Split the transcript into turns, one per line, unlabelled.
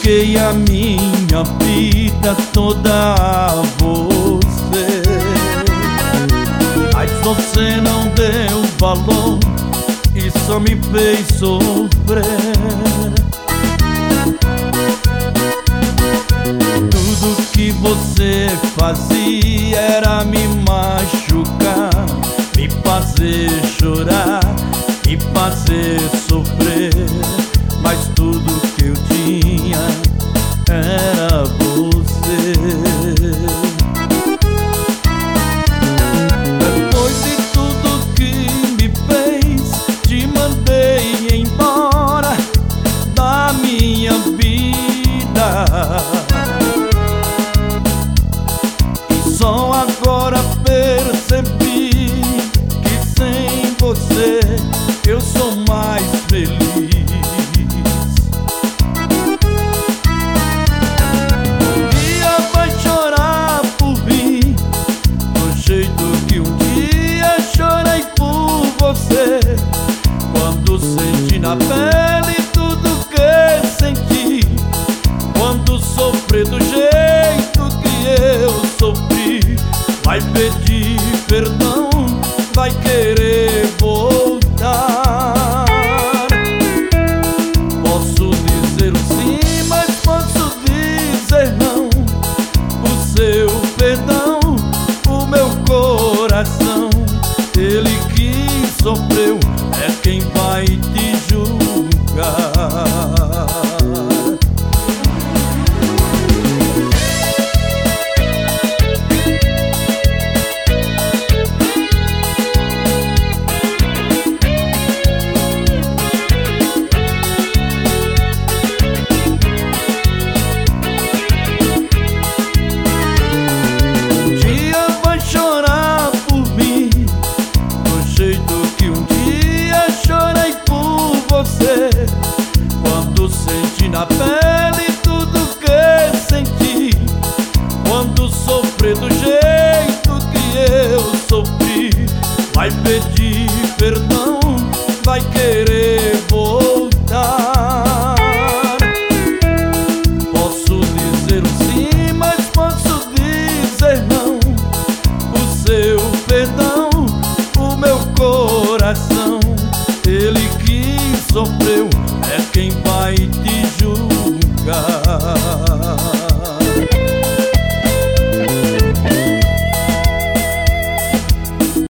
dediquei a minha vida toda a você, mas você não deu valor e só me fez sofrer. Tudo que você fazia era me machucar, me fazer chorar, me fazer sofrer. Mas tudo que eu tinha era você. Depois de tudo que me fez, te mandei embora da minha vida. E só agora percebi que sem você eu sou mais feliz. Quando senti na pele tudo que senti, quando sofri do jeito que eu sofri, vai pedir perdão, vai querer voltar. Posso dizer sim, mas posso dizer não. O seu perdão, o meu coração, ele que sofreu é quem vai te julgar. Um dia vai chorar por mim, do jeito que um dia chorei por você. Quando senti na pele tudo que senti, quando sofri do jeito que eu sofri, vai pedir perdão,